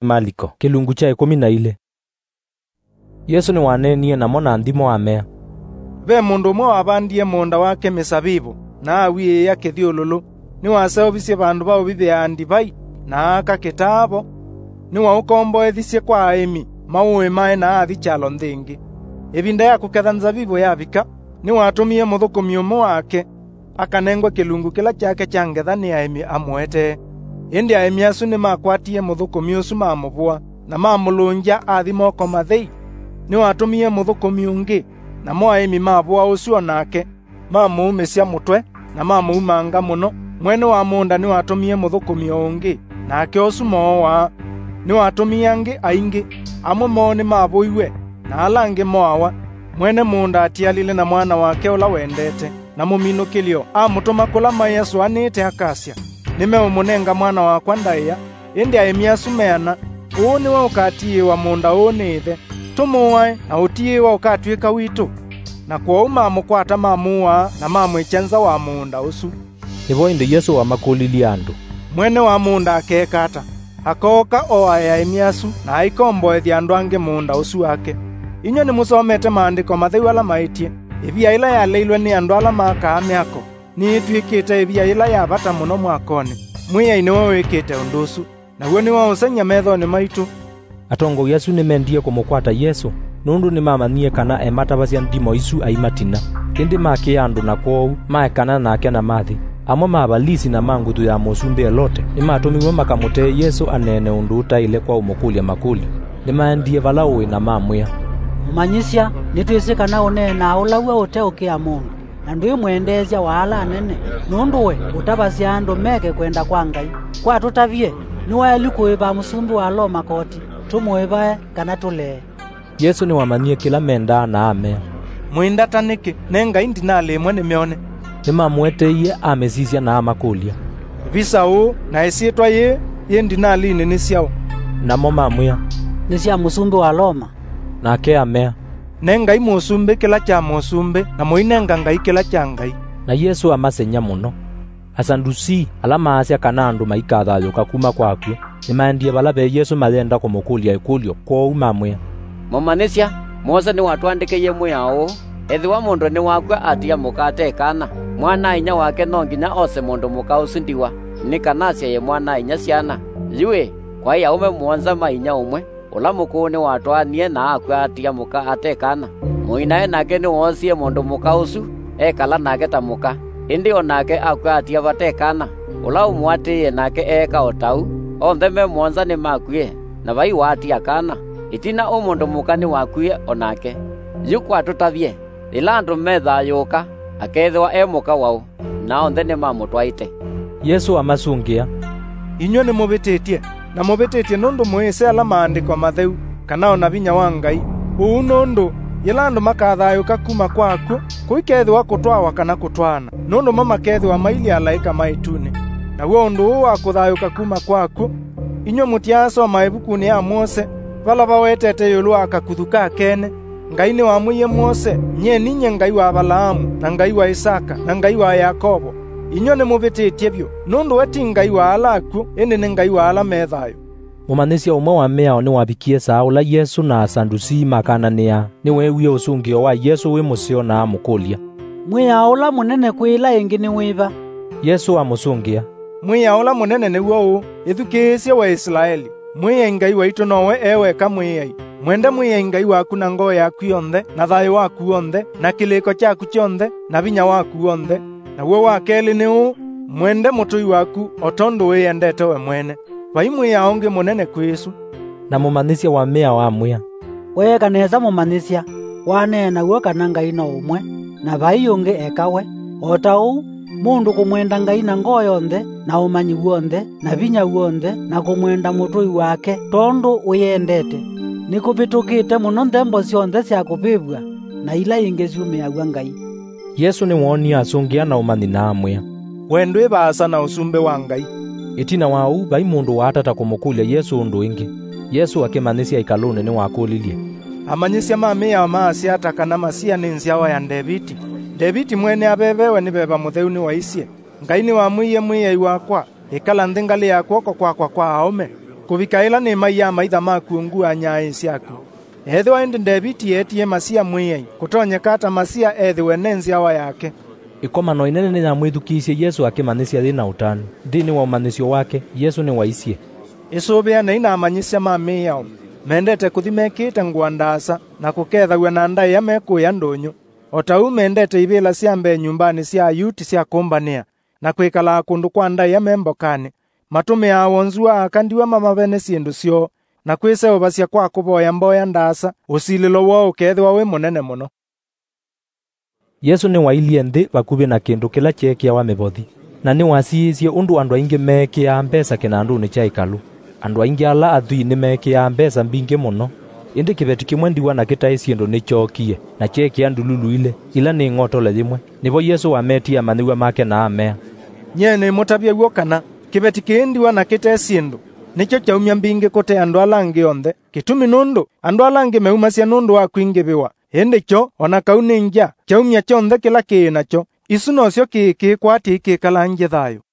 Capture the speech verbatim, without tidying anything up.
Maliko kilungu cha ikumi na ile. Yesu ni wanenie na mona ndimo amea. Ve mundu mwa abandie munda wake misabibu na awiye ya kithiululu ni waseo bisie bandu bao bibe andi bai na aka kitabo ni wa ukombo ethisie kwa aimi mauwe mae na athi chalo ndingi ebinda ya kuketha nzabibu yabika ni watumie muthukumi umwe wake akanengwa kilungu kila chake cha ngetha ni aimi amwete indi aimi asu ni makwatie muthukumi usu mamubua na mamulungia athi moko mathei ni watumie muthukumi ungi na mo aimi mabua usu onake mamuumisya mutwe na mamuumanga muno mwene wa munda ni watumie muthukumi ungi nake usu mowa ni watumie angi aingi amwe mo ni mabuiwe na alangi moawa mwene munda atialile na mwana wake ula wendete na muminukilio amutuma kula Yesu anite akasya nime umunenga mwana wakwa ndaiya indi aimi asumeana uu niwe ukatie wa munda unithe tumuwae na utie wa ukatwika witu na kwa uma mukwata mamuwa na mamwichenza wa munda usu. Ivo indi Yesu wa makulili andu mwene wa munda akekata akoka o aya imiasu na aikomboethia andu ange munda usu wake. Inyo ni musomete maandiko matheu ala maitie ibia ila yaleilwe ni andu ala maka amiako ni itwikite ibia ila ya bata muno mwakoni mwiya ine wikite undu usu na huo ni wa usenya methoni maitu. Atongo Yesu ni mendie kumukwata Yesu nundu ni mamanie kana ematabasia ndimo isu aimatina indi make andu na kwou maekana nake na mathi amwe mabalisi na mangutu ya musumbe lote ni matumiwe makamute Yesu anene undu utaile kwa umukulia makuli ni maendie valawe na mamwia manyisya nitwisika na une na ulawe uteukia mundu na ndu imwendezya wala anene nundu we utabasia andu meke kwenda kwa Ngai kwa tutavie ni wali kuiba musumbi wa lo makoti tumuibae kana tule. Yesu ni wamanie kila menda na amea mwinda taniki nenga indi nale mwene mione ni mamweteiye amesisya na amakulia visa u na esietwa ye yendi nali nini siao na mo mamwia nisya musumbi wa Roma na ke amea nenga imusumbi kila cha musumbi na muinenga Ngai kila cha Ngai. Na Yesu amasenya muno asandusi alama asya kana andu maikathayo kakuma kwakwe ni maendie bala be Yesu malenda kumukulia ikulio kwa umamwe mumanisya Mose ni watwandike yemwe yao ethi wa mundu ni wakwa atia mukate kana mwana inya wake no nginya ose mundu mukausindiwa ni kanasya ye mwana inya syana liwe kwa ya ume muanza mainya umwe ula mukuni watwanie na akwa atia muka atekana muinae nake ni wosie mundu mukausu ekala nake ta muka indi onake akwa atia batekana ula umwatiye nake eka otau onthe me muanza ni makwie na bai watia kana itina umundu mukani wakwie onake yukwa tutavie ila andu metha yuka akethwa e muka wao na onthe ni mamutwaite. Yesu amasungia inyo ni mubititie na mubititie nundu mwise ala maandiko matheu kana ona binya wa Ngai uu nundu ila andu makathayuka kuma kwaku kuikethwa kutwawa kana kutwana nundu mamakethwa maili alaika maituni na huo undu uu wa kuthayuka kuma kwaku inyo mutiasoma ibukuni ya Mose vala bawetete yulu akakuthuka kene Ngai ni wamwiye Mose nye ninye Ngai wa Balaamu na Ngai wa Isaka na Ngai wa Yakobo inyo ni mubititie byo nundu weti Ngai wa alaku indi ni Ngai wa ala methayo. Mumanisya umwe wa meao ni wabikie saa ula Yesu na asandusi makanania ni wewie usungio wa Yesu wi musio na amukulia mwiya ula munene kwila ingi ni wiva. Yesu amusungia mwiya ula munene ni wou ithukisye wa Israeli mwiya Ngai waitu nowe ewe kamwiya mwende mwiya Ngai waku na ngoo yaku yonthe na thayo waku wonthe na kiliko chaku chonthe na binya waku wonthe na uwe wakeli ni uu mwende mutui waku otondu wiyendete we mwene vai mwiya onge munene kwisu. Na mumanisya wa mea wa mwia weka neza mumanisya wanena uwe kana Ngai no umwe na vai yungi ekawe ota uu mundu kumwenda Ngai na ngoo yonthe na umanyi wonthe na binya wonthe na kumwenda mutui wake tondu wiyendete ni kubitukite muno nthembo sionthe sya kupibwa na ila ingi ciumiagwa Ngai. Yesu ni woni asungia na umani na amwia wendu ibasa na usumbe wa Ngai itina wau bai mundu watata kumukulia Yesu undu ingi Yesu akimanisya ikalune ni wakulilie amanyisya mamia maasya atakana masia ni nzyawa ya David David mwene abebewe ni beba mutheu ni waisye Ngai ni wamwiye mwiye wakwa ikala ndingali yakwa kwa kwa kwa aume kubikaila ni maiya maitha maku ngu anyai siaku ethwa indi David yetie masia mwiyai kutonyeka ata masia ethiwe nenzi awa yake. Ikomano inene ni nyamwithukiisie Yesu akimanisia thina utani thini wa umanisio wake Yesu ni waisie isubia na inamanyisya mami yao mendete kuthimekite ngwandasa na kukethagwa na ndai ya mekuya ndunyu otau mendete ibila siambe nyumbani sia ayuti sia kumbania na kwikala kundu kwa ndai ya membokani matume ya wonzua akandiwa mama bene sindu sio na kwise basya kwa kuboya mboya ndasa usililo wo ukethwa we munene muno. Yesu ni wailie nthi bakubi na kindu kila chekia wa mibothi na ni wasiisie undu andu aingi mekia mbesa kinanduni cha ikalu andu aingi ala athui ni mekia mbesa mbingi muno indi kibeti kimwe ndiwa na kitaisi ndu ni chokie na chekia ndululu ile ila ni ngotole limwe nibo Yesu wametia maniwa make na amea nyene mutabia guo kana kibeti kindiwa na kitaisi ndu nicho chaumya mbingi kote andu alangi onthe kitumi nundu andu alangi meumasya nundu wa kwingibiwa indi cho ona kauninja chaumya chonthe kila kinacho isu nocio kiki kwati kikalangie thayo.